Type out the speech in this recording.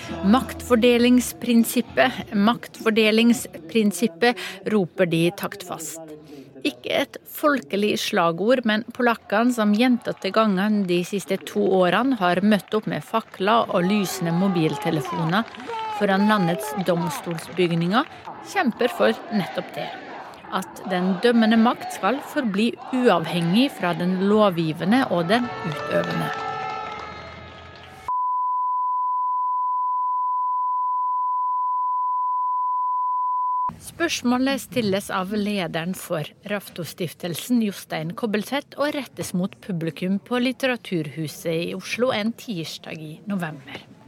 Maktfordelingsprinsippet, roper de taktfast. Ikke et folkelig slagord, men polakkene som gjentatte ganger de siste 2 årene har møtt opp med fakler og lysende mobiltelefoner foran landets domstolsbygninger, kjemper for nettopp det. At den dømmende makt skal forbli uavhengig fra den lovgivende og den utøvende. Spørsmålet stilles av lederen for Raftostiftelsen, Jostein Kobbeltvedt, og rettes mot publikum på Litteraturhuset i Oslo en tirsdag i november.